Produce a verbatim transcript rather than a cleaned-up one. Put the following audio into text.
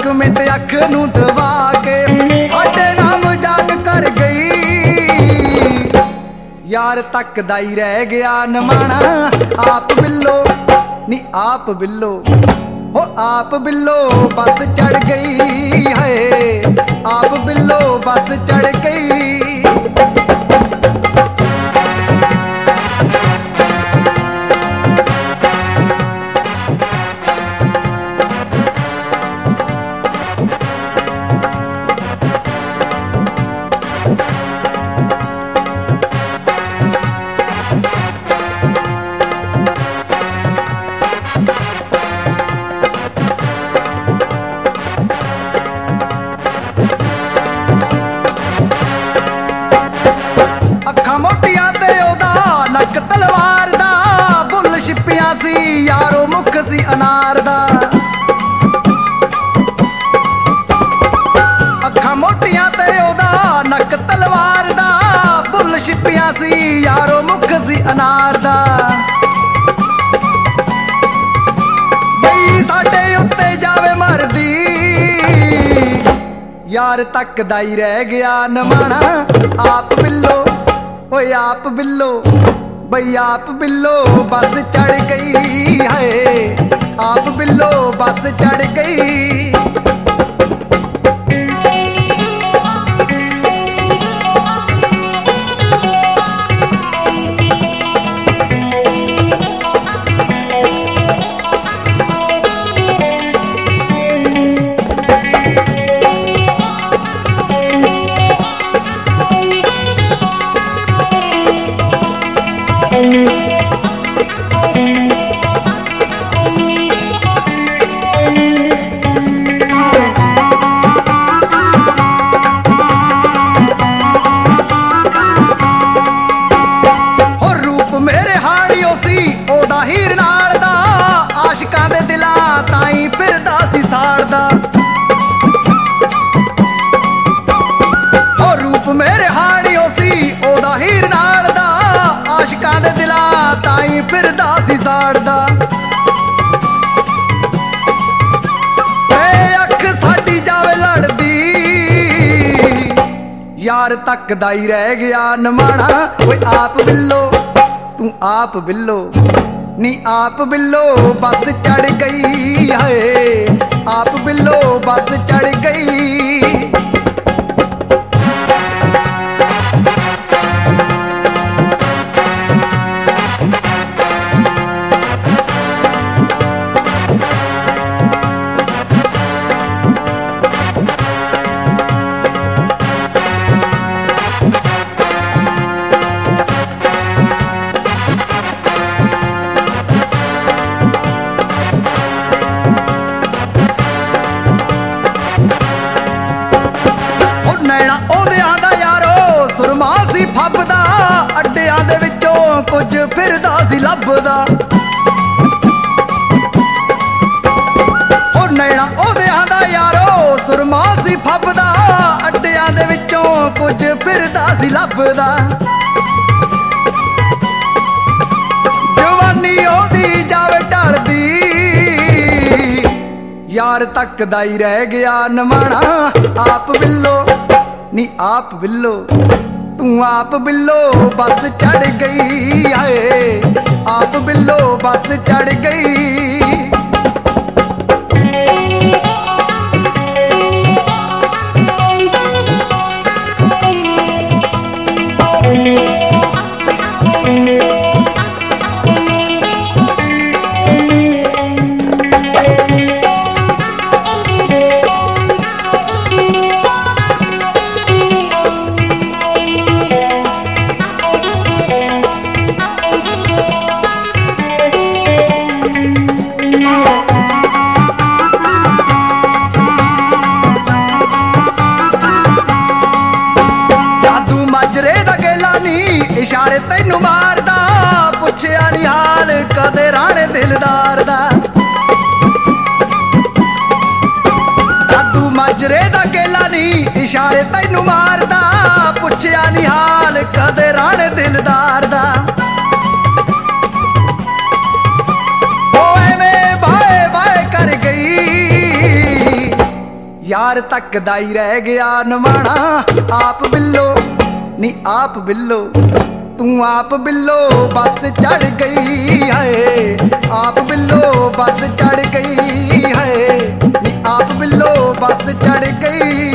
ਜ਼ਖਮੇ ਤੇ ਅੱਖ ਨੂੰ ਦਬਾ ਕੇ ਸਾਡੇ ਨਾਮ ਜਾਗ ਕਰ ਗਈ। ਯਾਰ ਤੱਕਦਾ ਹੀ ਰਹਿ ਗਿਆ ਨਮਾਣਾ ਆਪ ਬਿੱਲੋ ਨੀ ਆਪ ਬਿੱਲੋ ਹੋ ਆਪ ਬਿੱਲੋ ਬੱਸ ਚੜ ਗਈ ਹੈ ਆਪ ਬਿੱਲੋ ਬੱਸ ਚੜ ਗਈ। ਮੋਟੀਆਂ ਤੇ ਉਹਦਾ ਨੱਕ ਤਲਵਾਰ ਦਾ ਬੁੱਲ ਛਿਪਿਆ ਸੀ ਯਾਰੋ ਮੁਖ ਸੀ ਅਨਾਰ ਦਾ। ਅੱਖਾਂ ਮੋਟੀਆਂ ਤੇ ਉਹਦਾ ਨੱਕ ਤਲਵਾਰ ਦਾ ਬੁੱਲ ਛਿਪਿਆ ਸੀ ਯਾਰੋ ਮੁਖ ਸੀ ਅਨਾਰ ਦਾ। ਬਈ ਸਾਡੇ ਉੱਤੇ ਜਾਵੇ ਮਰਦੀ ਯਾਰ ਤੱਕਦਾ ਹੀ ਰਹਿ ਗਿਆ ਨਮਾਣਾ ਆਪ ਬਿੱਲੋ ਓਏ ਆਪ ਬਿੱਲੋ ਬਈ ਆਪ ਬਿੱਲੋ ਬੱਸ ਚੜ ਗਈ ਹੈ ਆਪ ਬਿੱਲੋ ਬੱਸ ਚੜ ਗਈ। ਹੀਰ ਨਾਲ ਦਾ ਆਸ਼ਿਕਾਂ ਦੇ ਦਿਲਾਂ ਤਾਈਂ ਫਿਰਦਾ ਸੀ ਸਾੜਦਾ। ਉਹ ਰੂਪ ਮੇਰੇ ਹਾੜਿਓ ਸੀ ਉਹਦਾ ਹੀਰ ਨਾਲ ਦਾ ਆਸ਼ਿਕਾਂ ਦੇ ਦਿਲਾਂ ਤਾਈਂ ਫਿਰਦਾ ਸੀ ਸਾੜਦਾ। ਏ ਅੱਖ ਸਾਡੀ ਜਾਵੇ ਲੜਦੀ ਯਾਰ ਤੱਕਦਾ ਹੀ ਰਹਿ ਗਿਆ ਨਮਾਣਾ ਓਏ ਆਪ ਬਿੱਲੋ ਤੂੰ ਆਪ ਬਿੱਲੋ ਨੀ ਆਪ ਬਿੱਲੋ ਬੱਸ ਚੜ ਗਈ ਹੈ ਆਪ ਬਿੱਲੋ ਬੱਸ ਚੜ ਗਈ। ਫੱਬਦਾ ਅੱਡਿਆਂ ਦੇ ਵਿੱਚੋਂ ਕੁਝ ਫਿਰਦਾ ਸੀ ਲੱਭਦਾ। ਹੋ ਨੈਣਾ ਉਹਦਿਆਂ ਦਾ ਯਾਰੋ ਸੁਰਮਾ ਸੀ ਫੱਬਦਾ ਅੱਡਿਆਂ ਦੇ ਵਿੱਚੋਂ ਕੁਝ ਫਿਰਦਾ ਸੀ ਲੱਭਦਾ। ਜਵਾਨੀ ਉਹਦੀ ਜਾਵੇ ਢਲਦੀ ਯਾਰ ਤੱਕਦਾ ਹੀ ਰਹਿ ਗਿਆ ਨਮਾਣਾ ਆਪ ਬਿੱਲੋ ਨੀ ਆਪ ਬਿੱਲੋ ਤੂੰ ਆਪ ਬਿੱਲੋ ਬੱਸ ਚੜ ਗਈ ਹੈ ਆਪ ਬਿੱਲੋ ਬੱਸ ਚੜ ਗਈ। ਇਸ਼ਾਰੇ ਤੈਨੂੰ ਮਾਰਦਾ ਪੁੱਛਿਆ ਨੀ ਹਾਲ ਕਦੇ ਰਾਣੇ ਦਿਲਦਾਰ ਦਾ। ਦਾਦੂ ਮਾਜਰੇ ਦਾ ਗੇਲਾ ਨੀ ਇਸ਼ਾਰੇ ਤੈਨੂੰ ਮਾਰਦਾ ਪੁੱਛਿਆ ਨੀ ਹਾਲ ਕਦੇ ਰਾਣੇ ਦਿਲਦਾਰ ਦਾ। ਉਹ ਐਵੇਂ ਬਾਏ ਬਾਏ ਕਰ ਗਈ यार तकदा ही रह गया नवाणा आप बिल्लो नी आप बिल्लो तू आप बिल्लो बस चढ़ गई है आप बिल्लो बस चढ़ गई है नी आप बिल्लो बस चढ़ गई